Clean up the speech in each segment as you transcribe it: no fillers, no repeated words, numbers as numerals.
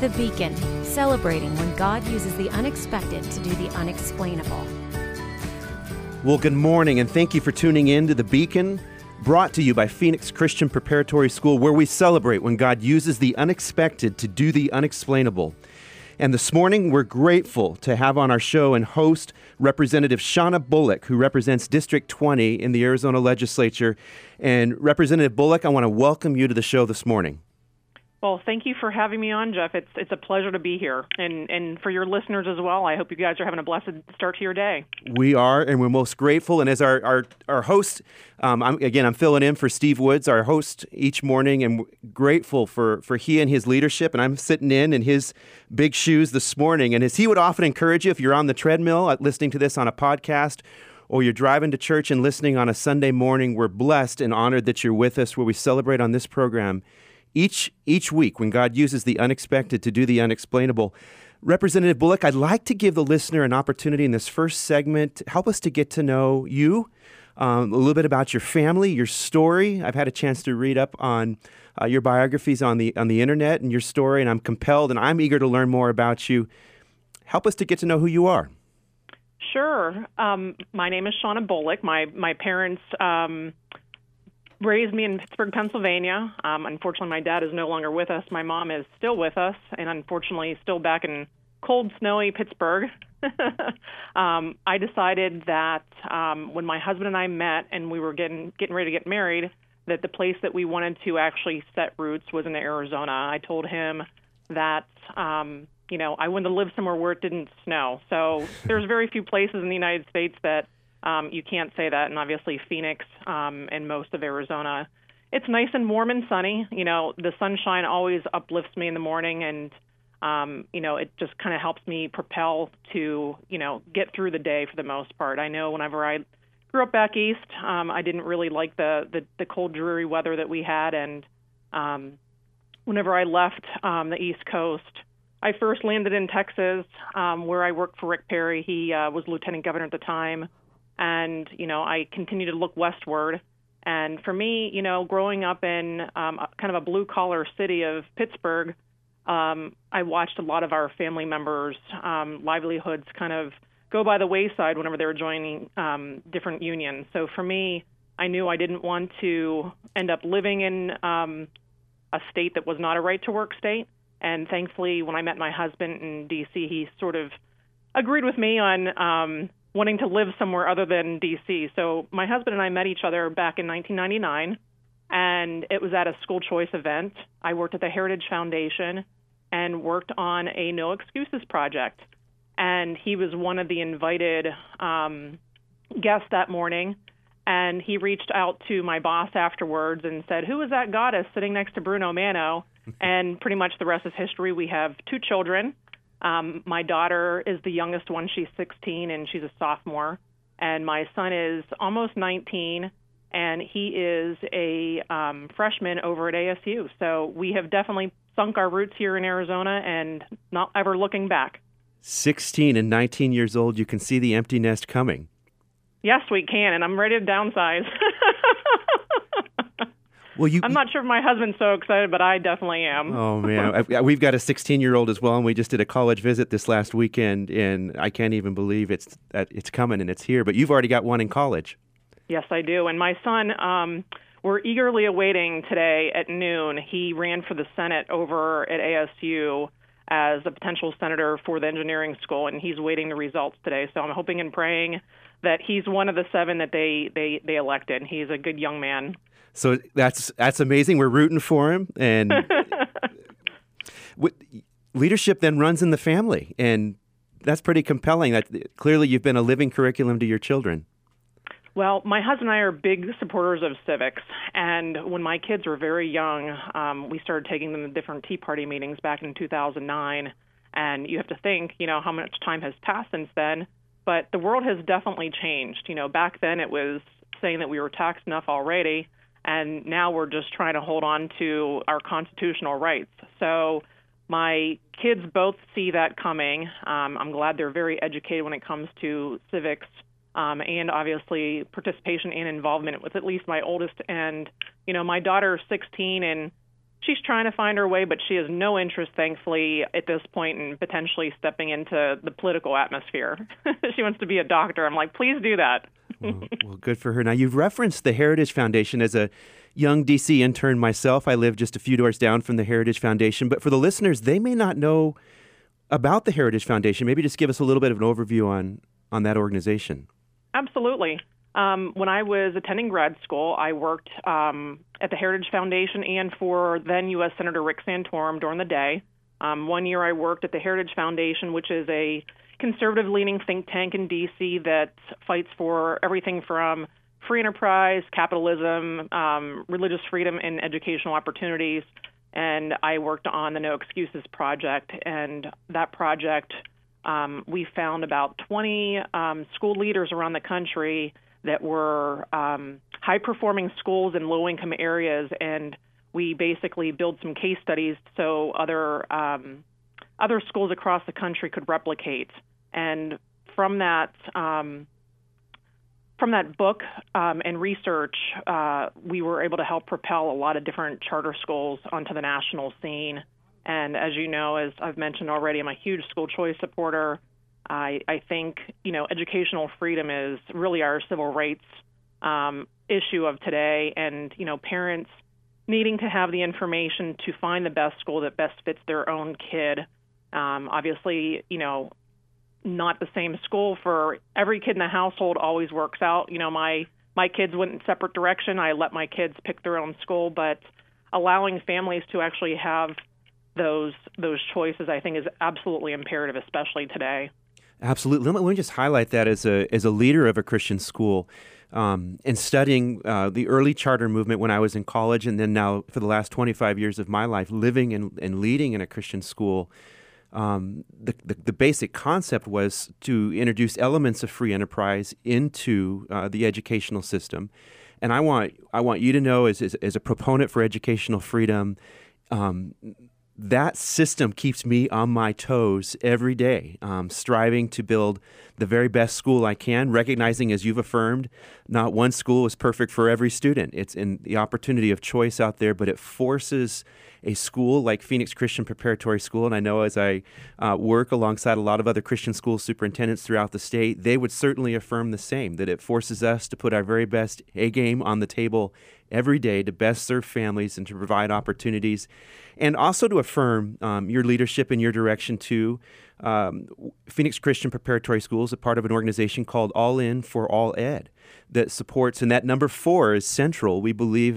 The Beacon, celebrating when God uses the unexpected to do the unexplainable. Well, good morning, and thank you for tuning in to The Beacon, brought to you by Phoenix Christian Preparatory School, where we celebrate when God uses the unexpected to do the unexplainable. And this morning, we're grateful to have on our show and host Representative Shauna Bullock, who represents District 20 in the Arizona Legislature. And Representative Bullock, I want to welcome you to the show this morning. Well, thank you for having me on, Jeff. It's a pleasure to be here. And for your listeners as well, I hope you guys are having a blessed start to your day. We are, and we're most grateful. And as our host, I'm filling in for Steve Woods, our host each morning, and grateful for he and his leadership. And I'm sitting in his big shoes this morning. And as he would often encourage you, if you're on the treadmill listening to this on a podcast, or you're driving to church and listening on a Sunday morning, we're blessed and honored that you're with us, where we celebrate on this program each week when God uses the unexpected to do the unexplainable. Representative Bullock, I'd like to give the listener an opportunity in this first segment. Help us to get to know you, a little bit about your family, your story. I've had a chance to read up on your biographies on the internet and your story, and I'm compelled and I'm eager to learn more about you. Help us to get to know who you are. Sure. My name is Shauna Bullock. My parents raised me in Pittsburgh, Pennsylvania. Unfortunately, my dad is no longer with us. My mom is still with us, and unfortunately still back in cold, snowy Pittsburgh. I decided that when my husband and I met and we were getting ready to get married, that the place that we wanted to actually set roots was in Arizona. I told him that I wanted to live somewhere where it didn't snow. So there's very few places in the United States that you can't say that, and obviously Phoenix and most of Arizona. It's nice and warm and sunny. The sunshine always uplifts me in the morning, and, it just kind of helps me propel to, get through the day for the most part. I know whenever I grew up back east, I didn't really like the cold, dreary weather that we had, and whenever I left the East Coast, I first landed in Texas, where I worked for Rick Perry. He was lieutenant governor at the time. And, I continue to look westward. And for me, growing up in kind of a blue-collar city of Pittsburgh, I watched a lot of our family members' livelihoods kind of go by the wayside whenever they were joining different unions. So for me, I knew I didn't want to end up living in a state that was not a right-to-work state. And thankfully, when I met my husband in D.C., he sort of agreed with me on wanting to live somewhere other than D.C. So my husband and I met each other back in 1999, and it was at a school choice event. I worked at the Heritage Foundation and worked on a No Excuses project. And he was one of the invited guests that morning, and he reached out to my boss afterwards and said, "Who is that goddess sitting next to Bruno Mano?" And pretty much the rest is history. We have 2 children. My daughter is the youngest one. She's 16, and she's a sophomore. And my son is almost 19, and he is a freshman over at ASU. So we have definitely sunk our roots here in Arizona and not ever looking back. 16 and 19 years old, you can see the empty nest coming. Yes, we can, and I'm ready to downsize. Well, I'm not sure if my husband's so excited, but I definitely am. Oh, man. We've got a 16-year-old as well, and we just did a college visit this last weekend, and I can't even believe it's coming and it's here. But you've already got one in college. Yes, I do. And my son, we're eagerly awaiting today at noon. He ran for the Senate over at ASU as a potential senator for the engineering school, and he's waiting the results today. So I'm hoping and praying that he's one of the 7 that they elected. He's a good young man. So that's amazing. We're rooting for him. And leadership then runs in the family. And that's pretty compelling. That clearly you've been a living curriculum to your children. Well, my husband and I are big supporters of civics. And when my kids were very young, we started taking them to different Tea Party meetings back in 2009. And you have to think, how much time has passed since then. But the world has definitely changed. Back then it was saying that we were taxed enough already. And now we're just trying to hold on to our constitutional rights. So my kids both see that coming. I'm glad they're very educated when it comes to civics and obviously participation and involvement with at least my oldest. And, my daughter is 16, and she's trying to find her way, but she has no interest, thankfully, at this point in potentially stepping into the political atmosphere. She wants to be a doctor. I'm like, please do that. Well, good for her. Now, you've referenced the Heritage Foundation. As a young D.C. intern myself, I live just a few doors down from the Heritage Foundation. But for the listeners, they may not know about the Heritage Foundation. Maybe just give us a little bit of an overview on that organization. Absolutely. When I was attending grad school, I worked at the Heritage Foundation and for then U.S. Senator Rick Santorum during the day. 1 year I worked at the Heritage Foundation, which is a conservative-leaning think tank in D.C. that fights for everything from free enterprise, capitalism, religious freedom, and educational opportunities. And I worked on the No Excuses Project. And that project, we found about 20 school leaders around the country that were high-performing schools in low-income areas, and we basically built some case studies so other schools across the country could replicate. And from that book and research, we were able to help propel a lot of different charter schools onto the national scene. And as you know, as I've mentioned already, I'm a huge school choice supporter. I think, educational freedom is really our civil rights issue of today, and, parents needing to have the information to find the best school that best fits their own kid. Obviously, not the same school for every kid in the household always works out. My kids went in separate direction. I let my kids pick their own school, but allowing families to actually have those choices, I think, is absolutely imperative, especially today. Absolutely. Let me just highlight that as a leader of a Christian school, and studying the early charter movement when I was in college, and then now for the last 25 years of my life living and leading in a Christian school. The basic concept was to introduce elements of free enterprise into the educational system. And I want you to know, as a proponent for educational freedom, that system keeps me on my toes every day, striving to build the very best school I can, recognizing, as you've affirmed, not one school is perfect for every student. It's in the opportunity of choice out there, but it forces a school like Phoenix Christian Preparatory School, and I know as I work alongside a lot of other Christian school superintendents throughout the state, they would certainly affirm the same, that it forces us to put our very best A-game on the table every day to best serve families and to provide opportunities, and also to affirm your leadership and your direction too. Phoenix Christian Preparatory School is a part of an organization called All In for All Ed that supports, and that number 4 is central. We believe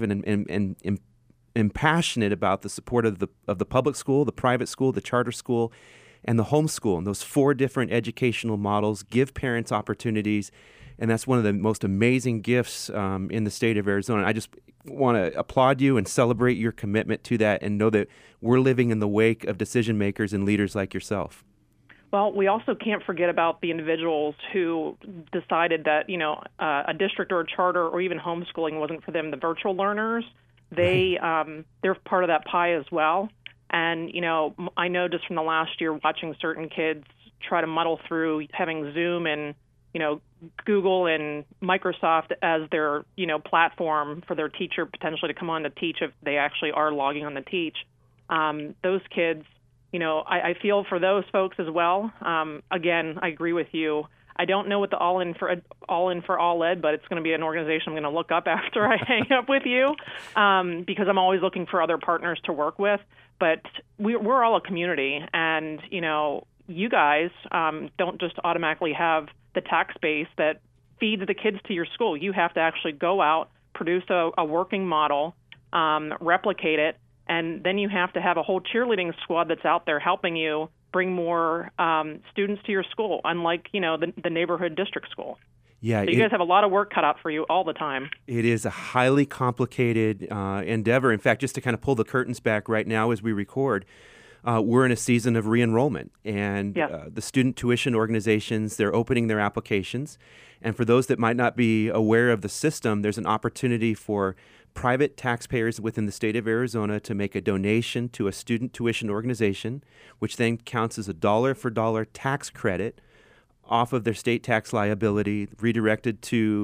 and passionate about the support of the public school, the private school, the charter school, and the homeschool. And those 4 different educational models give parents opportunities, and that's one of the most amazing gifts in the state of Arizona. I just want to applaud you and celebrate your commitment to that, and know that we're living in the wake of decision makers and leaders like yourself. Well, we also can't forget about the individuals who decided that, a district or a charter or even homeschooling wasn't for them, the virtual learners. They're part of that pie as well. And, I know just from the last year watching certain kids try to muddle through having Zoom and, Google and Microsoft as their, platform for their teacher potentially to come on to teach if they actually are logging on to teach. Those kids, I feel for those folks as well. Again, I agree with you. I don't know what the All In for All Ed, but it's going to be an organization I'm going to look up after I hang up with you, because I'm always looking for other partners to work with. But we're all a community, and you guys don't just automatically have the tax base that feeds the kids to your school. You have to actually go out, produce a working model, replicate it, and then you have to have a whole cheerleading squad that's out there helping you bring more students to your school, unlike, the neighborhood district school. Yeah, so you guys have a lot of work cut out for you all the time. It is a highly complicated endeavor. In fact, just to kind of pull the curtains back right now as we record, we're in a season of re-enrollment, and the student tuition organizations, they're opening their applications. And for those that might not be aware of the system, there's an opportunity for private taxpayers within the state of Arizona to make a donation to a student tuition organization, which then counts as a dollar-for-dollar tax credit off of their state tax liability, redirected to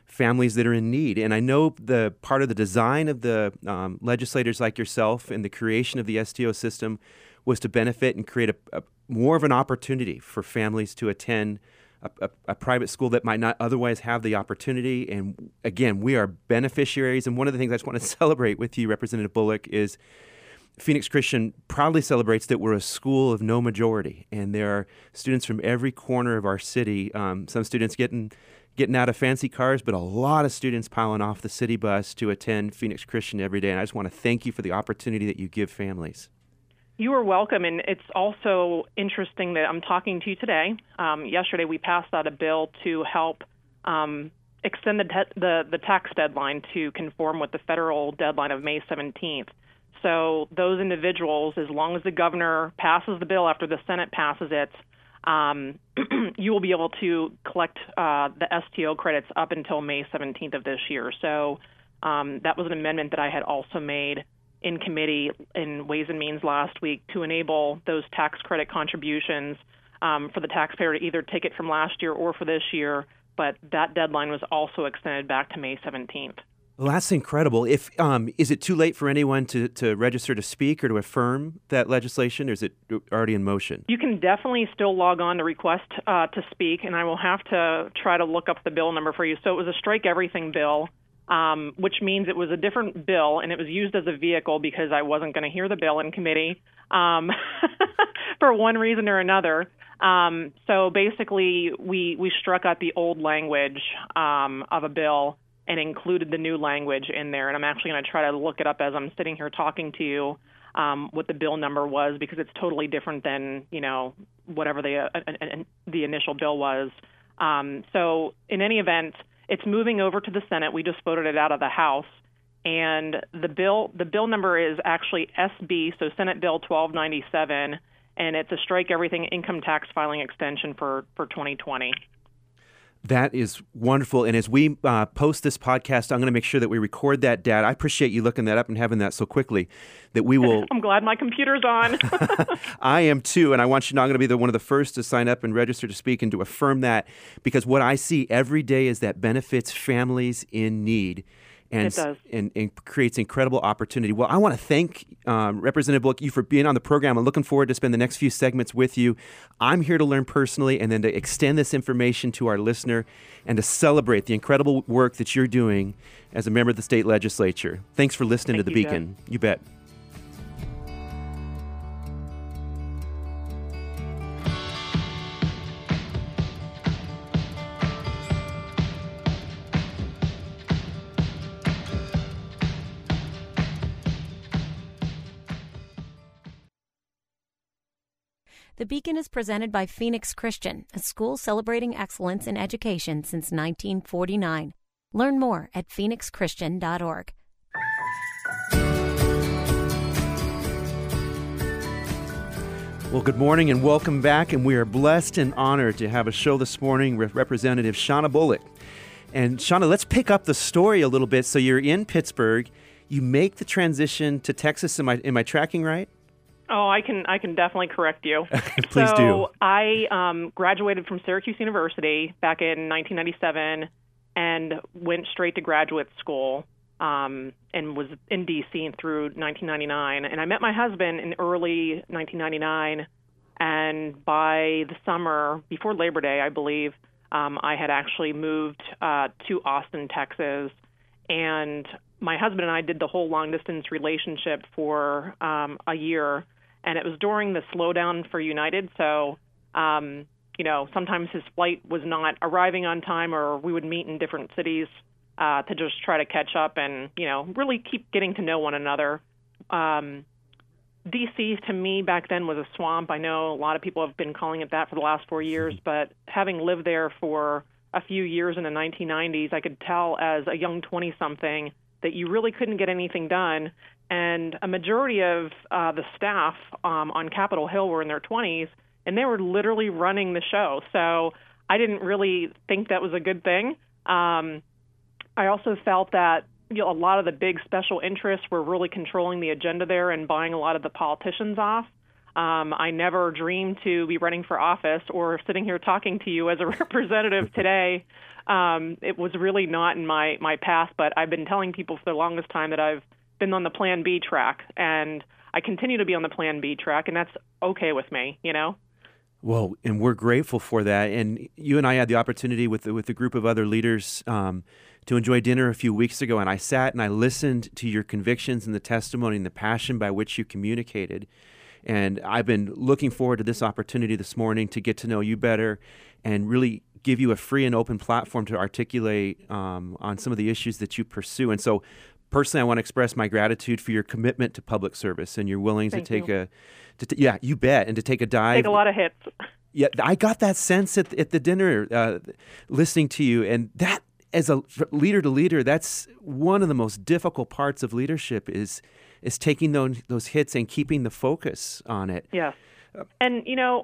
families that are in need. And I know the part of the design of the legislators like yourself and the creation of the STO system was to benefit and create a more of an opportunity for families to attend a private school that might not otherwise have the opportunity. And again, we are beneficiaries. And one of the things I just want to celebrate with you, Representative Bullock, is Phoenix Christian proudly celebrates that we're a school of no majority. And there are students from every corner of our city, some students getting out of fancy cars, but a lot of students piling off the city bus to attend Phoenix Christian every day. And I just want to thank you for the opportunity that you give families. You are welcome, and it's also interesting that I'm talking to you today. Yesterday, we passed out a bill to help extend the tax deadline to conform with the federal deadline of May 17th. So those individuals, as long as the governor passes the bill after the Senate passes it, you will be able to collect the STO credits up until May 17th of this year. So that was an amendment that I had also made in committee in Ways and Means last week to enable those tax credit contributions for the taxpayer to either take it from last year or for this year, but that deadline was also extended back to May 17th. Well, that's incredible. If is it too late for anyone to register to speak or to affirm that legislation, or is it already in motion? You can definitely still log on to request to speak, and I will have to try to look up the bill number for you. So it was a strike everything bill, which means it was a different bill, and it was used as a vehicle because I wasn't going to hear the bill in committee for one reason or another. So basically, we struck out the old language of a bill and included the new language in there. And I'm actually going to try to look it up as I'm sitting here talking to you, what the bill number was, because it's totally different than, whatever the initial bill was. So in any event, it's moving over to the Senate. We just voted it out of the House. And the bill number is actually SB, so Senate Bill 1297, and it's a strike everything income tax filing extension for 2020. That is wonderful. And as we post this podcast, I'm going to make sure that we record that data. I appreciate you looking that up and having that so quickly that we will. I'm glad my computer's on. I am too. And I want you to know I'm going to be one of the first to sign up and register to speak and to affirm that, because what I see every day is that benefits families in need. And, it does. And creates incredible opportunity. Well, I want to thank Representative Bullock, you for being on the program. I'm looking forward to spend the next few segments with you. I'm here to learn personally and then to extend this information to our listener and to celebrate the incredible work that you're doing as a member of the state legislature. Thanks for listening to The Beacon. Jeff. You bet. The Beacon is presented by Phoenix Christian, a school celebrating excellence in education since 1949. Learn more at phoenixchristian.org. Well, good morning and welcome back. And we are blessed and honored to have a show this morning with Representative Shauna Bullock. And Shauna, let's pick up the story a little bit. So you're in Pittsburgh. You make the transition to Texas. Am I tracking right? Oh, I can definitely correct you. Please do. So I graduated from Syracuse University back in 1997 and went straight to graduate school and was in D.C. through 1999. And I met my husband in early 1999, and by the summer, before Labor Day, I believe, I had actually moved to Austin, Texas, and my husband and I did the whole long-distance relationship for a year. And it was during the slowdown for United, so, sometimes his flight was not arriving on time, or we would meet in different cities to just try to catch up and, really keep getting to know one another. D.C. to me back then was a swamp. I know a lot of people have been calling it that for the last 4 years, but having lived there for a few years in the 1990s, I could tell as a young 20-something that you really couldn't get anything done. And a majority of the staff on Capitol Hill were in their 20s, and they were literally running the show. So I didn't really think that was a good thing. I also felt that a lot of the big special interests were really controlling the agenda there and buying a lot of the politicians off. I never dreamed to be running for office or sitting here talking to you as a representative today. It was really not in my path, but I've been telling people for the longest time that I've been on the Plan B track, and I continue to be on the Plan B track, and that's okay with me, you know? Well, and we're grateful for that. And you and I had the opportunity with a group of other leaders to enjoy dinner a few weeks ago, and I sat and I listened to your convictions and the testimony and the passion by which you communicated. And I've been looking forward to this opportunity this morning to get to know you better and really give you a free and open platform to articulate on some of the issues that you pursue. And so personally, I want to express my gratitude for your commitment to public service and your willingness to take yeah, you bet, and to take a dive. Take a lot of hits. Yeah, I got that sense at the dinner listening to you, and that as a leader to leader, that's one of the most difficult parts of leadership is taking those hits and keeping the focus on it. Yes. And, you know,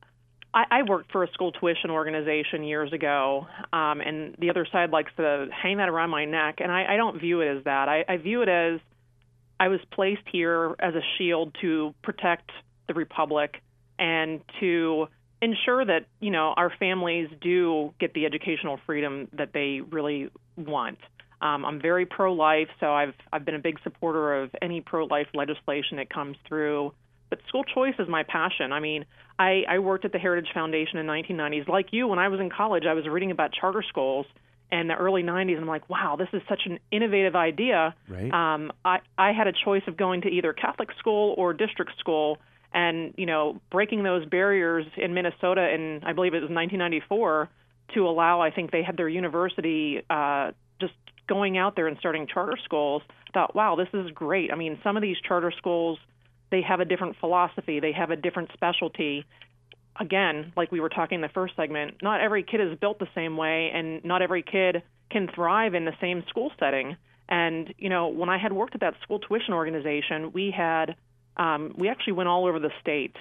I worked for a school tuition organization years ago, and the other side likes to hang that around my neck, and I don't view it as that. I view it as I was placed here as a shield to protect the Republic and to ensure that, you know, our families do get the educational freedom that they really want. I'm very pro-life, so I've been a big supporter of any pro-life legislation that comes through. But school choice is my passion. I mean, I worked at the Heritage Foundation in the 1990s. Like you, when I was in college, I was reading about charter schools in the early 90s, and I'm like, wow, this is such an innovative idea. Right. I had a choice of going to either Catholic school or district school, and, you know, breaking those barriers in Minnesota in, I believe it was 1994, to allow, I think they had their university just going out there and starting charter schools. I thought, wow, this is great. I mean, some of these charter schools, they have a different philosophy. They have a different specialty. Again, like we were talking in the first segment, not every kid is built the same way, and not every kid can thrive in the same school setting. And, you know, when I had worked at that school tuition organization, we actually went all over the state.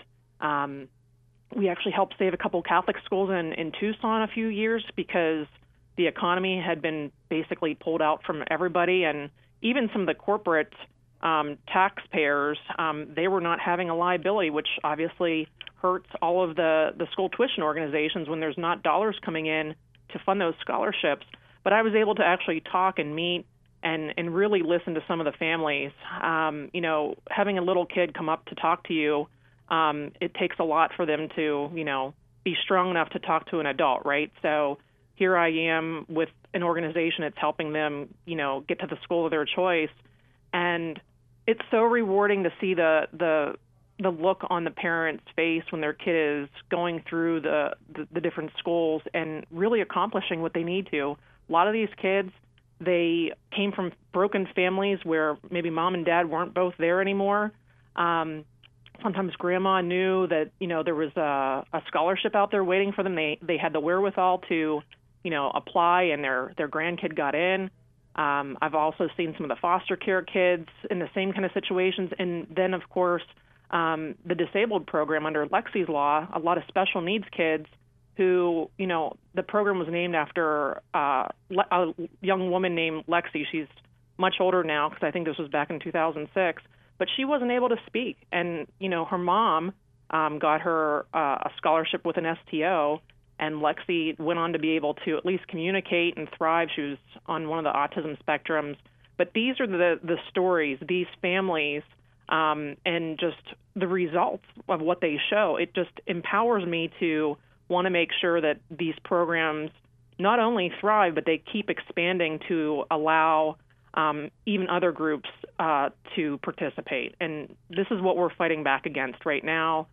We actually helped save a couple Catholic schools in Tucson a few years because the economy had been basically pulled out from everybody, and even some of the corporate taxpayers, they were not having a liability, which obviously hurts all of the school tuition organizations when there's not dollars coming in to fund those scholarships. But I was able to actually talk and meet and really listen to some of the families. You know, having a little kid come up to talk to you, it takes a lot for them to, you know, be strong enough to talk to an adult, right? So here I am with an organization that's helping them, you know, get to the school of their choice. And it's so rewarding to see the look on the parent's face when their kid is going through the different schools and really accomplishing what they need to. A lot of these kids, they came from broken families where maybe mom and dad weren't both there anymore. Sometimes grandma knew that, you know, there was a scholarship out there waiting for them. They had the wherewithal to, you know, apply, and their grandkid got in. I've also seen some of the foster care kids in the same kind of situations. And then, of course, the disabled program under Lexi's law, a lot of special needs kids who, you know, the program was named after a young woman named Lexi. She's much older now because I think this was back in 2006. But she wasn't able to speak. And, you know, her mom got her a scholarship with an STO, and Lexi went on to be able to at least communicate and thrive. She was on one of the autism spectrums. But these are the stories, these families, and just the results of what they show. It just empowers me to want to make sure that these programs not only thrive, but they keep expanding to allow even other groups to participate. And this is what we're fighting back against right now.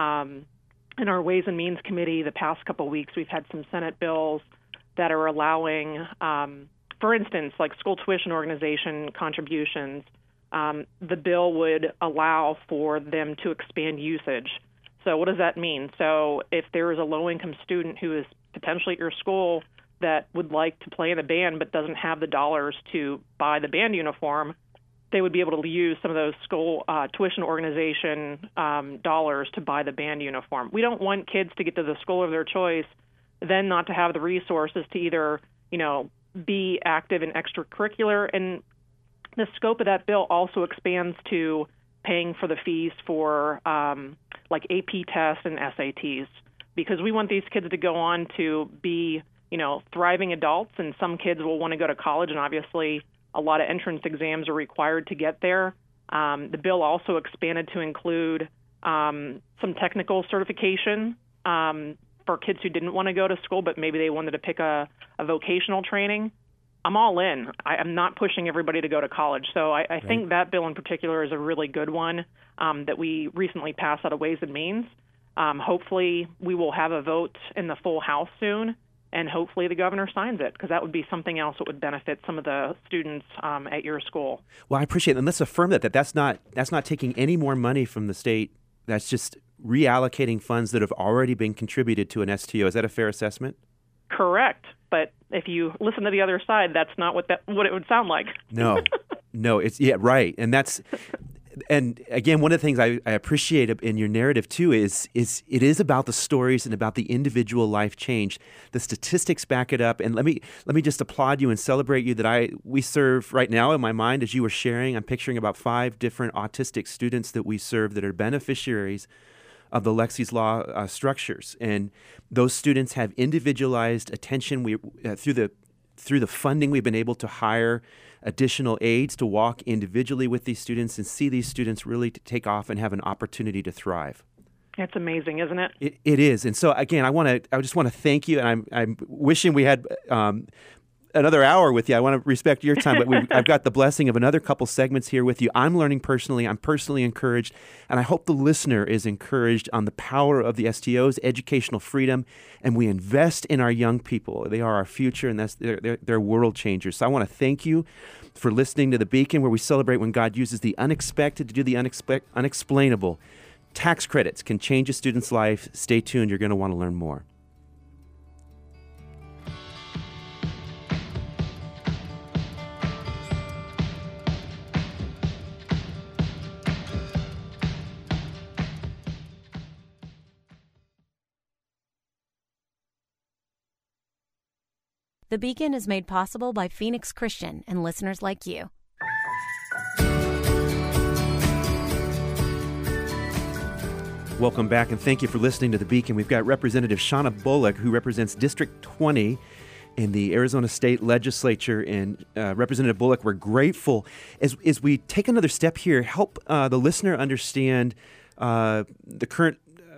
In our Ways and Means Committee, the past couple of weeks, we've had some Senate bills that are allowing, for instance, like school tuition organization contributions. The bill would allow for them to expand usage. So what does that mean? So if there is a low-income student who is potentially at your school that would like to play in a band but doesn't have the dollars to buy the band uniform, they would be able to use some of those school tuition organization dollars to buy the band uniform. We don't want kids to get to the school of their choice, then not to have the resources to either, you know, be active in extracurricular. And the scope of that bill also expands to paying for the fees for like AP tests and SATs, because we want these kids to go on to be, thriving adults. And some kids will want to go to college, and obviously a lot of entrance exams are required to get there. The bill also expanded to include some technical certification for kids who didn't want to go to school, but maybe they wanted to pick a vocational training. I'm all in. I'm not pushing everybody to go to college. So I think that bill in particular is a really good one that we recently passed out of Ways and Means. Hopefully we will have a vote in the full House soon, and hopefully the governor signs it, because that would be something else that would benefit some of the students at your school. Well, I appreciate it. And let's affirm that's not taking any more money from the state. That's just reallocating funds that have already been contributed to an STO. Is that a fair assessment? Correct. But if you listen to the other side, that's not what it would sound like. No, it's right. And again, one of the things I appreciate in your narrative too is it is about the stories and about the individual life change. The statistics back it up. And let me just applaud you and celebrate you that we serve right now in my mind, as you were sharing. I'm picturing about 5 different autistic students that we serve that are beneficiaries of the Lexi's Law structures, and those students have individualized attention. We through the funding, we've been able to hire additional aides to walk individually with these students and see these students really take off and have an opportunity to thrive. It's amazing, isn't it? It is. And so again, I just want to thank you, and I'm wishing we had another hour with you. I want to respect your time, but I've got the blessing of another couple segments here with you. I'm learning personally. I'm personally encouraged, and I hope the listener is encouraged on the power of the STOs, educational freedom, and we invest in our young people. They are our future, and they're world changers. So I want to thank you for listening to The Beacon, where we celebrate when God uses the unexpected to do the unexplainable. Tax credits can change a student's life. Stay tuned. You're going to want to learn more. The Beacon is made possible by Phoenix Christian and listeners like you. Welcome back, and thank you for listening to The Beacon. We've got Representative Shauna Bullock, who represents District 20 in the Arizona State Legislature. And Representative Bullock, we're grateful. As we take another step here, help the listener understand the current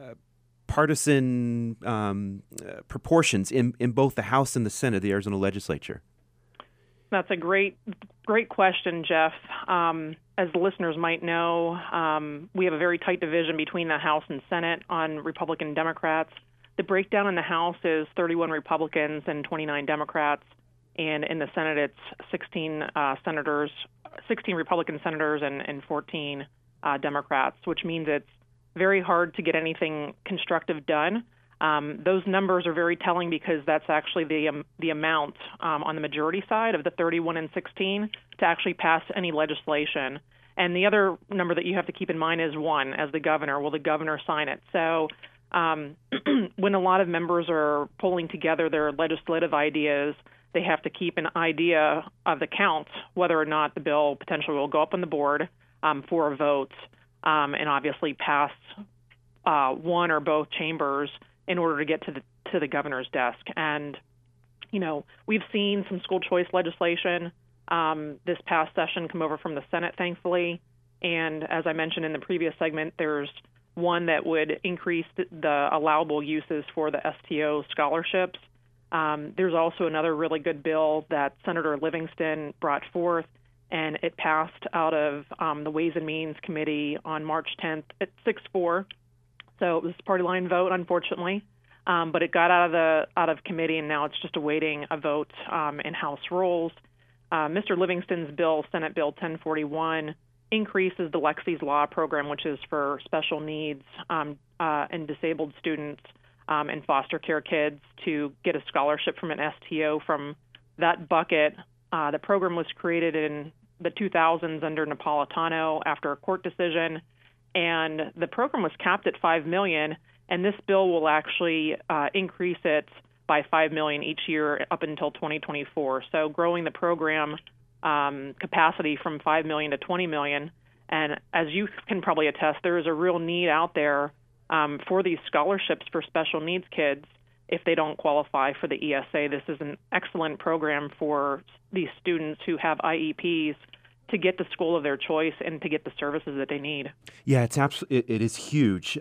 partisan proportions in both the House and the Senate of the Arizona Legislature. That's a great question, Jeff. As the listeners might know, we have a very tight division between the House and Senate on Republican and Democrats. The breakdown in the House is 31 Republicans and 29 Democrats, and in the Senate it's 16 Republican senators and 14 Democrats, which means it's very hard to get anything constructive done. Those numbers are very telling, because that's actually the amount on the majority side of the 31 and 16 to actually pass any legislation. And the other number that you have to keep in mind is 1, as the governor. Will the governor sign it? So when a lot of members are pulling together their legislative ideas, they have to keep an idea of the count, whether or not the bill potentially will go up on the board for a vote, and obviously pass one or both chambers in order to get to the governor's desk. And, we've seen some school choice legislation this past session come over from the Senate, thankfully. And as I mentioned in the previous segment, there's one that would increase the allowable uses for the STO scholarships. There's also another really good bill that Senator Livingston brought forth, and it passed out of the Ways and Means Committee on March 10th at 6-4. So it was a party line vote, unfortunately, but it got out of committee, and now it's just awaiting a vote in House rules. Mr. Livingston's bill, Senate Bill 1041, increases the Lexi's Law program, which is for special needs and disabled students and foster care kids, to get a scholarship from an STO from that bucket. The program was created in the 2000s under Napolitano after a court decision, and the program was capped at $5 million, and this bill will actually increase it by $5 million each year up until 2024. So growing the program capacity from $5 million to $20 million. And as you can probably attest, there is a real need out there for these scholarships for special needs kids if they don't qualify for the ESA. This is an excellent program for these students who have IEPs to get the school of their choice and to get the services that they need. Yeah, it is huge.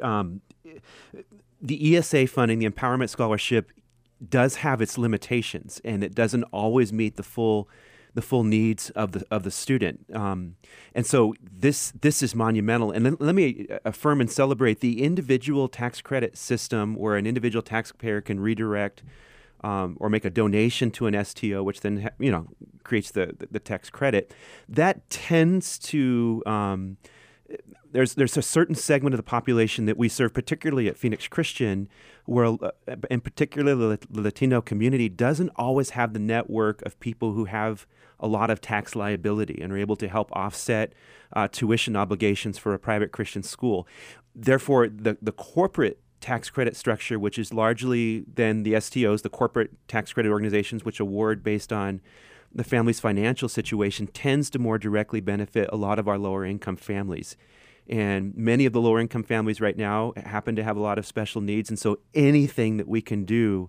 The ESA funding, the Empowerment Scholarship, does have its limitations, and it doesn't always meet the full needs of the student. And so this is monumental. And let me affirm and celebrate the individual tax credit system, where an individual taxpayer can redirect or make a donation to an STO, which then creates the tax credit. That tends to there's a certain segment of the population that we serve, particularly at Phoenix Christian, where in particular the Latino community doesn't always have the network of people who have a lot of tax liability and are able to help offset tuition obligations for a private Christian school. Therefore, the corporate tax credit structure, which is largely then the STOs, the corporate tax credit organizations, which award based on the family's financial situation, tends to more directly benefit a lot of our lower income families. And many of the lower income families right now happen to have a lot of special needs. And so anything that we can do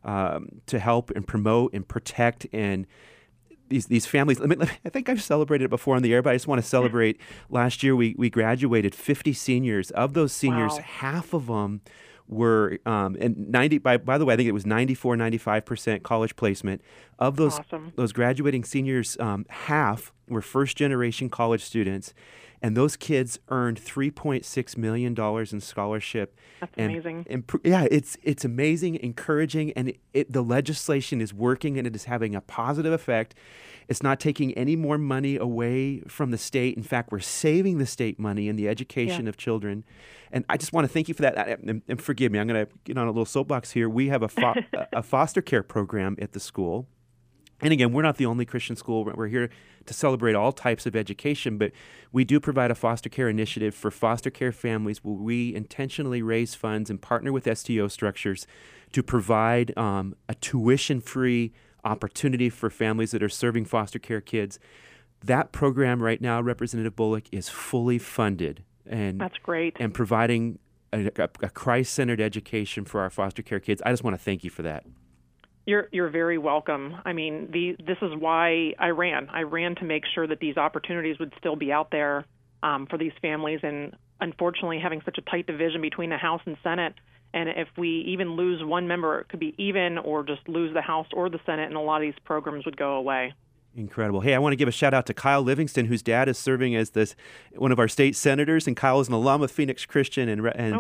to help and promote and protect and these families. I think I've celebrated it before on the air, but I just want to celebrate. Last year, we graduated 50 seniors. Of those seniors, Wow. half of them were, and 90, by the way, I think it was 94, 95% college placement. Of those, Awesome. those graduating seniors, half were first-generation college students. And those kids earned $3.6 million in scholarship. That's amazing. Yeah, it's amazing, encouraging, and the legislation is working, and it is having a positive effect. It's not taking any more money away from the state. In fact, we're saving the state money in the education of children. And I just want to thank you for that. And forgive me, I'm going to get on a little soapbox here. We have a foster care program at the school. And again, we're not the only Christian school. We're here to celebrate all types of education, but we do provide a foster care initiative for foster care families where we intentionally raise funds and partner with STO structures to provide a tuition-free opportunity for families that are serving foster care kids. That program right now, Representative Bullock, is fully funded. And that's great. And providing a Christ-centered education for our foster care kids. I just want to thank you for that. You're very welcome. I mean, this is why I ran. I ran to make sure that these opportunities would still be out there for these families. And unfortunately, having such a tight division between the House and Senate, and if we even lose one member, it could be even, or just lose the House or the Senate, and a lot of these programs would go away. Incredible. Hey, I want to give a shout out to Kyle Livingston, whose dad is serving as one of our state senators, and Kyle is an alum of Phoenix Christian.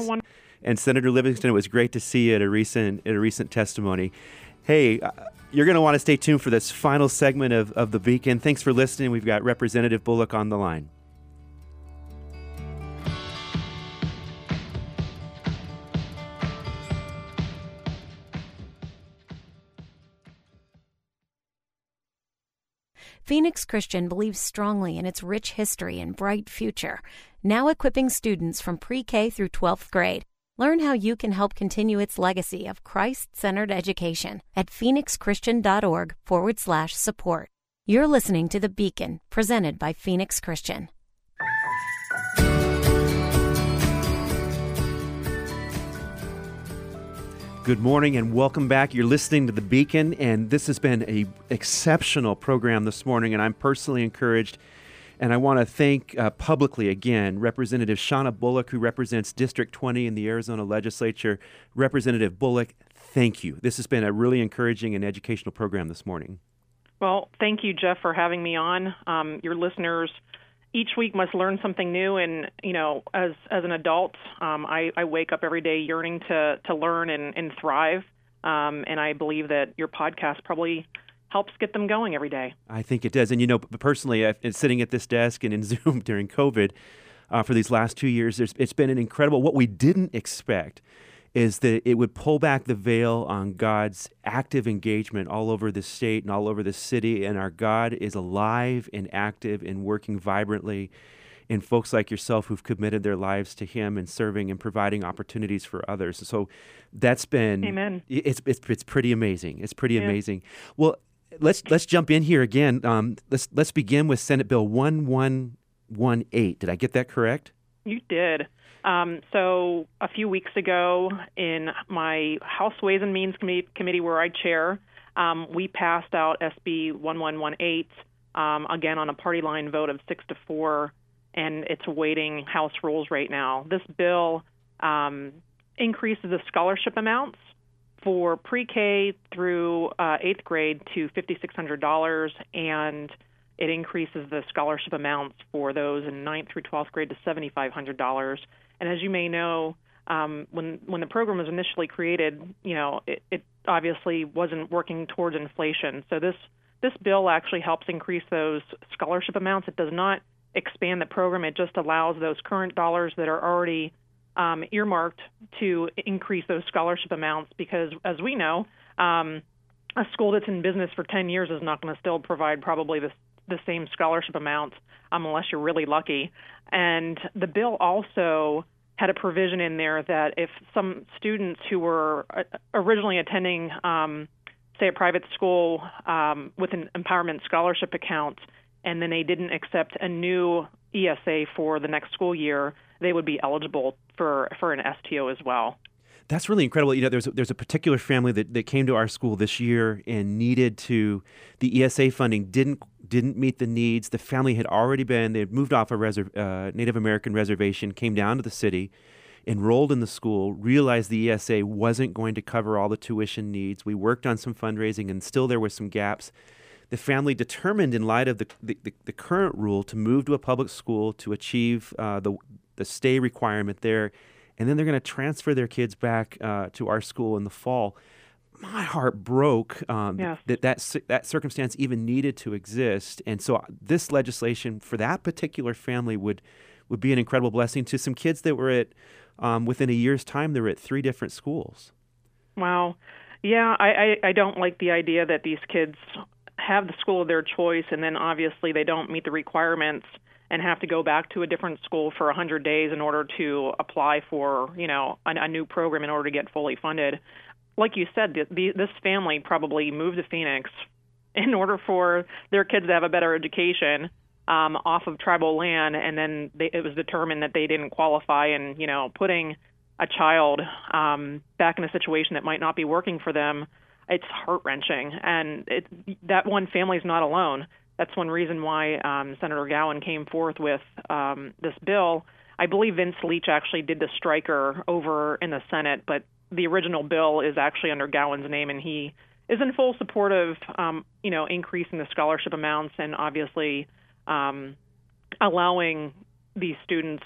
And Senator Livingston, it was great to see you at a recent testimony. Hey, you're going to want to stay tuned for this final segment of The Beacon. Thanks for listening. We've got Representative Bullock on the line. Phoenix Christian believes strongly in its rich history and bright future, now equipping students from pre-K through 12th grade. Learn how you can help continue its legacy of Christ-centered education at phoenixchristian.org/support. You're listening to The Beacon, presented by Phoenix Christian. Good morning and welcome back. You're listening to The Beacon, and this has been an exceptional program this morning, and I'm personally encouraged. And I want to thank publicly again Representative Shauna Bullock, who represents District 20 in the Arizona Legislature. Representative Bullock, thank you. This has been a really encouraging and educational program this morning. Well, thank you, Jeff, for having me on. Your listeners each week must learn something new. And, as an adult, I wake up every day yearning to learn and thrive. And I believe that your podcast probably helps get them going every day. I think it does. And, personally, sitting at this desk and in Zoom during COVID for these last 2 years, it's been an incredible. What we didn't expect is that it would pull back the veil on God's active engagement all over the state and all over the city. And our God is alive and active and working vibrantly in folks like yourself who've committed their lives to Him and serving and providing opportunities for others. So that's been, Amen. It's pretty amazing. It's pretty amazing. Well, let's jump in here again. Let's begin with Senate Bill Did I get that correct? You did. So a few weeks ago in my House Ways and Means Committee where I chair, we passed out SB 1118, again on a party line vote of 6-4, and it's awaiting House rules right now. This bill increases the scholarship amounts for pre-K through 8th grade to $5,600, and it increases the scholarship amounts for those in 9th through 12th grade to $7,500. And as you may know, when the program was initially created, it obviously wasn't working towards inflation. So this bill actually helps increase those scholarship amounts. It does not expand the program. It just allows those current dollars that are already earmarked to increase those scholarship amounts, because as we know, a school that's in business for 10 years is not going to still provide probably the same scholarship amount unless you're really lucky. And the bill also had a provision in there that if some students who were originally attending, say, a private school with an empowerment scholarship account, and then they didn't accept a new ESA for the next school year, they would be eligible for an STO as well. That's really incredible. There's a particular family that came to our school this year and needed the ESA funding didn't meet the needs. The family had already they had moved off a Native American reservation, came down to the city, enrolled in the school, realized the ESA wasn't going to cover all the tuition needs. We worked on some fundraising, and still there were some gaps. The family determined, in light of the current rule, to move to a public school to achieve the stay requirement there. And then they're going to transfer their kids back to our school in the fall. My heart broke that circumstance even needed to exist. And so this legislation for that particular family would be an incredible blessing to some kids that were at, within a year's time, they were at 3 different schools. Wow. Yeah, I don't like the idea that these kids have the school of their choice, and then obviously they don't meet the requirements and have to go back to a different school for 100 days in order to apply for, a new program in order to get fully funded. Like you said, this family probably moved to Phoenix in order for their kids to have a better education off of tribal land, and then it was determined that they didn't qualify, and, putting a child back in a situation that might not be working for them, it's heart-wrenching. And that one family is not alone. That's one reason why Senator Gowan came forth with this bill. I believe Vince Leach actually did the striker over in the Senate, but the original bill is actually under Gowan's name, and he is in full support of, increasing the scholarship amounts and obviously allowing these students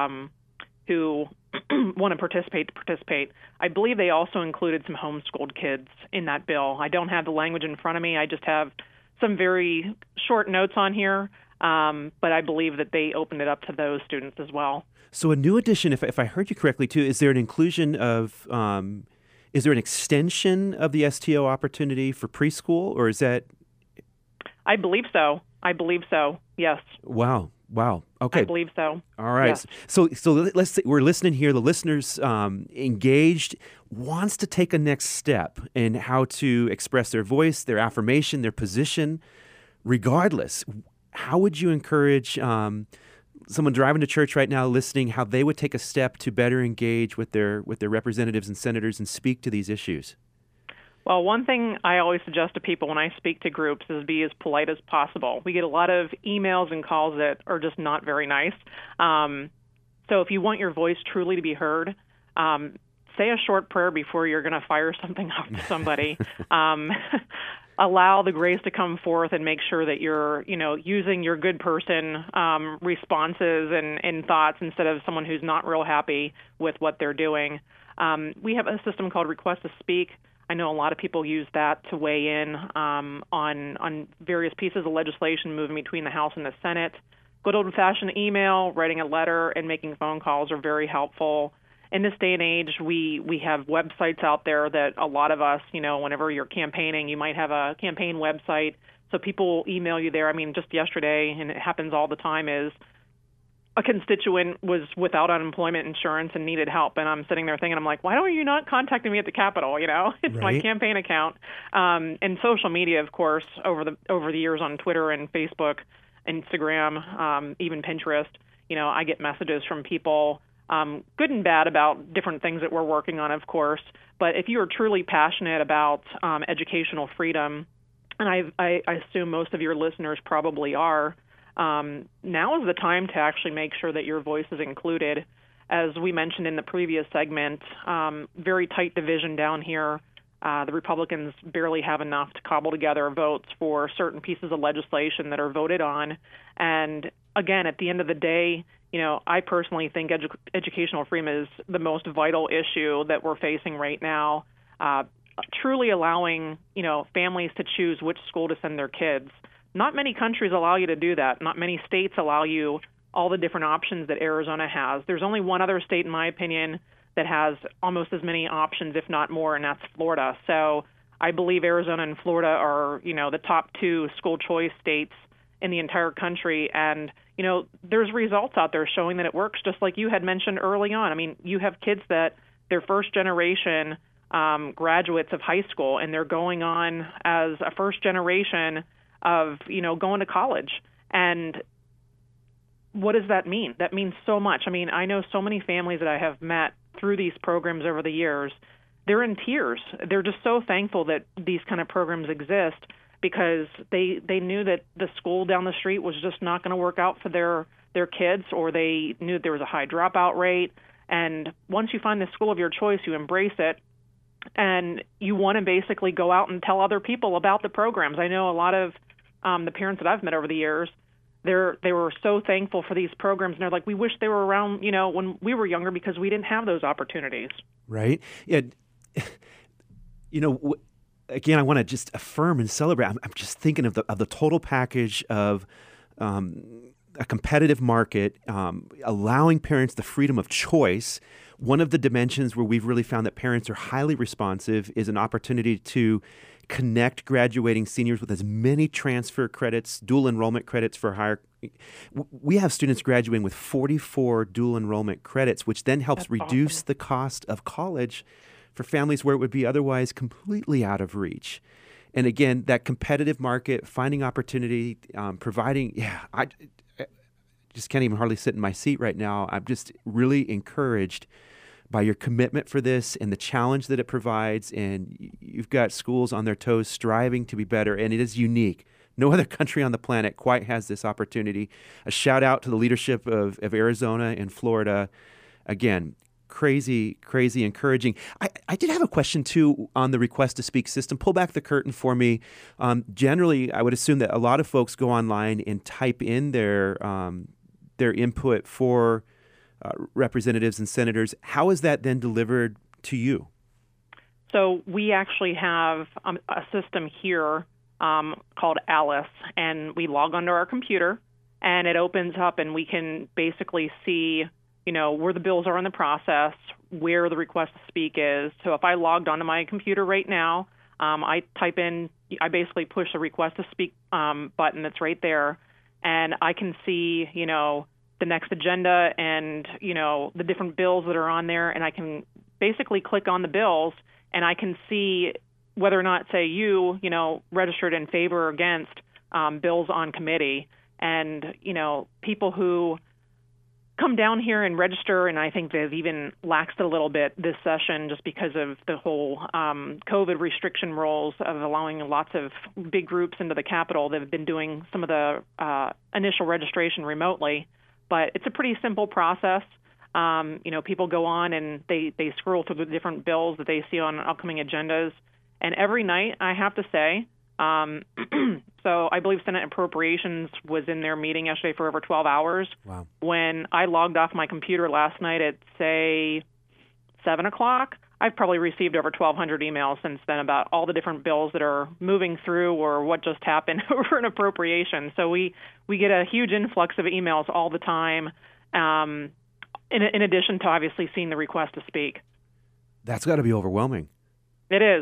who want to participate. I believe they also included some homeschooled kids in that bill. I don't have the language in front of me. I just have some very short notes on here, but I believe that they opened it up to those students as well. So a new addition, if I heard you correctly, too, is there an inclusion of, is there an extension of the STO opportunity for preschool, or is that? I believe so. Yes. Wow. Okay. I believe so. All right. Yes. So let's say we're listening here. The listeners engaged, wants to take a next step in how to express their voice, their affirmation, their position, regardless. How would you encourage someone driving to church right now, listening, how they would take a step to better engage with their representatives and senators and speak to these issues? Well, one thing I always suggest to people when I speak to groups is be as polite as possible. We get a lot of emails and calls that are just not very nice. So if you want your voice truly to be heard, say a short prayer before you're going to fire something off to somebody. Allow the grace to come forth and make sure that you're, using your good person responses and thoughts instead of someone who's not real happy with what they're doing. We have a system called Request to Speak. I know a lot of people use that to weigh in on various pieces of legislation moving between the House and the Senate. Good old-fashioned email, writing a letter, and making phone calls are very helpful. In this day and age, we have websites out there that a lot of us, whenever you're campaigning, you might have a campaign website, so people will email you there. I mean, just yesterday, and it happens all the time, is a constituent was without unemployment insurance and needed help, and I'm sitting there thinking, I'm like, why are you not contacting me at the Capitol? It's right. My campaign account, and social media, of course, over the years on Twitter and Facebook Instagram, even Pinterest. I get messages from people, good and bad, about different things that we're working on, of course. But if you are truly passionate about educational freedom, and I assume most of your listeners probably are, now is the time to actually make sure that your voice is included. As we mentioned in the previous segment, very tight division down here. The Republicans barely have enough to cobble together votes for certain pieces of legislation that are voted on. And again, at the end of the day, I personally think educational freedom is the most vital issue that we're facing right now. Truly allowing, families to choose which school to send their kids. Not many countries allow you to do that. Not many states allow you all the different options that Arizona has. There's only one other state, in my opinion, that has almost as many options, if not more, and that's Florida. So I believe Arizona and Florida are, the top two school choice states in the entire country. And, there's results out there showing that it works, just like you had mentioned early on. I mean, you have kids that they're first generation graduates of high school, and they're going on as a first generation of, going to college. And what does that mean? That means so much. I mean, I know so many families that I have met through these programs over the years. They're in tears. They're just so thankful that these kind of programs exist, because they knew that the school down the street was just not going to work out for their kids, or they knew that there was a high dropout rate. And once you find the school of your choice, you embrace it, and you want to basically go out and tell other people about the programs. I know a lot of the parents that I've met over the years, they were so thankful for these programs, and they're like, we wish they were around, when we were younger, because we didn't have those opportunities. Right. Yeah. Again, I want to just affirm and celebrate. I'm just thinking of the total package of a competitive market, allowing parents the freedom of choice. One of the dimensions where we've really found that parents are highly responsive is an opportunity to connect graduating seniors with as many transfer credits, dual enrollment credits for higher. We have students graduating with 44 dual enrollment credits, which then helps reduce the cost of college for families where it would be otherwise completely out of reach. And again, that competitive market, finding opportunity, providing, I just can't even hardly sit in my seat right now. I'm just really encouraged by your commitment for this and the challenge that it provides. And you've got schools on their toes striving to be better, and it is unique. No other country on the planet quite has this opportunity. A shout out to the leadership of Arizona and Florida. Again, crazy encouraging. I did have a question, too, on the request to speak system. Pull back the curtain for me. Generally, I would assume that a lot of folks go online and type in their input for representatives and senators. How is that then delivered to you? So we actually have a system here called Alice, and we log onto our computer, and it opens up, and we can basically see where the bills are in the process, where the request to speak is. So if I logged onto my computer right now, I basically push the request to speak button that's right there, and I can see, the next agenda and, the different bills that are on there, and I can basically click on the bills, and I can see whether or not, say, you registered in favor or against bills on committee. And, people who come down here and register, and I think they've even laxed it a little bit this session just because of the whole COVID restriction rules of allowing lots of big groups into the Capitol. They've been doing some of the initial registration remotely, but it's a pretty simple process. People go on and they scroll through the different bills that they see on upcoming agendas. And every night, I have to say, so I believe Senate Appropriations was in their meeting yesterday for over 12 hours. Wow. When I logged off my computer last night at, say, 7 o'clock, I've probably received over 1,200 emails since then about all the different bills that are moving through or what just happened over an appropriation. So we get a huge influx of emails all the time, in addition to obviously seeing the request to speak. That's got to be overwhelming. It is.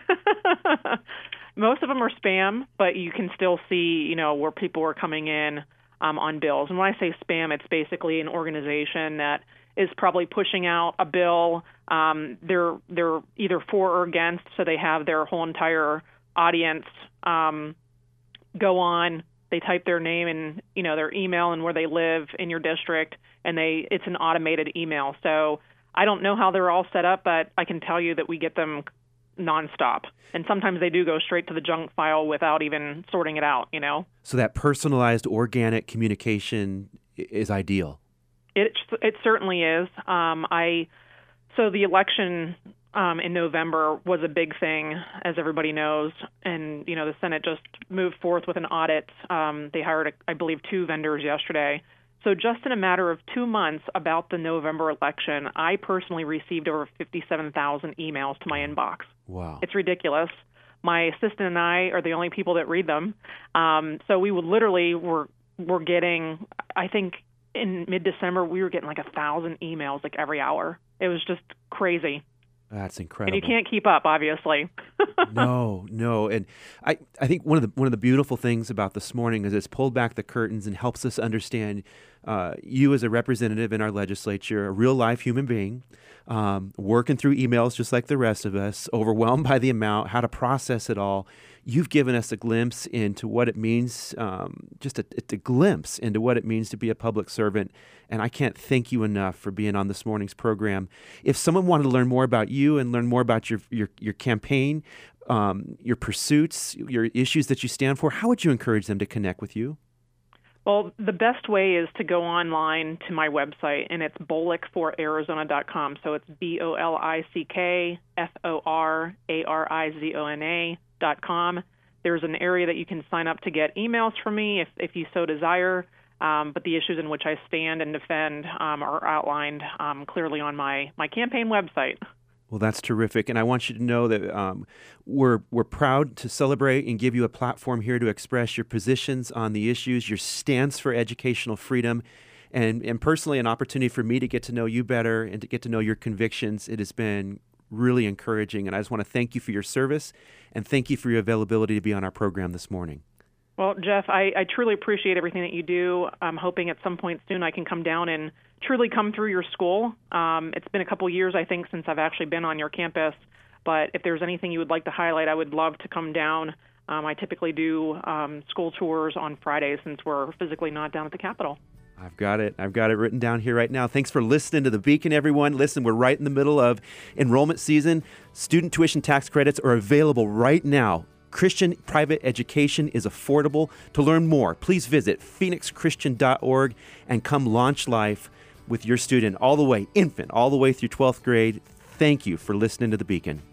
Most of them are spam, but you can still see, where people are coming in on bills. And when I say spam, it's basically an organization that is probably pushing out a bill. They're either for or against, so they have their whole entire audience go on They type their name and, their email and where they live in your district, and it's an automated email. So I don't know how they're all set up, but I can tell you that we get them nonstop. And sometimes they do go straight to the junk file without even sorting it out, So that personalized, organic communication is ideal. It certainly is. So the election in November was a big thing, as everybody knows, and the Senate just moved forth with an audit. They hired, I believe, 2 vendors yesterday. So just in a matter of 2 months about the November election, I personally received over 57,000 emails to my inbox. Wow. It's ridiculous. My assistant and I are the only people that read them. So we would literally were getting, I think in mid-December, we were getting like 1,000 emails like every hour. It was just crazy. That's incredible. And you can't keep up, obviously. No. And I think one of the beautiful things about this morning is it's pulled back the curtains and helps us understand you as a representative in our legislature, a real-life human being, working through emails just like the rest of us, overwhelmed by the amount, how to process it all. You've given us a glimpse into what it means, just a glimpse into what it means to be a public servant. And I can't thank you enough for being on this morning's program. If someone wanted to learn more about you and learn more about your campaign, your pursuits, your issues that you stand for, how would you encourage them to connect with you? Well, the best way is to go online to my website, and it's bolickforarizona.com. So it's BOLICKFORARIZONA.com. There's an area that you can sign up to get emails from me if you so desire. But the issues in which I stand and defend are outlined clearly on my campaign website. Well, that's terrific. And I want you to know that we're proud to celebrate and give you a platform here to express your positions on the issues, your stance for educational freedom, and personally an opportunity for me to get to know you better and to get to know your convictions. It has been really encouraging. And I just want to thank you for your service and thank you for your availability to be on our program this morning. Well, Jeff, I truly appreciate everything that you do. I'm hoping at some point soon I can come down and truly come through your school. It's been a couple years, I think, since I've actually been on your campus. But if there's anything you would like to highlight, I would love to come down. I typically do school tours on Fridays since we're physically not down at the Capitol. I've got it written down here right now. Thanks for listening to The Beacon, everyone. Listen, we're right in the middle of enrollment season. Student tuition tax credits are available right now. Christian private education is affordable. To learn more, please visit phoenixchristian.org and come launch life with your student all the way, infant, all the way through 12th grade. Thank you for listening to The Beacon.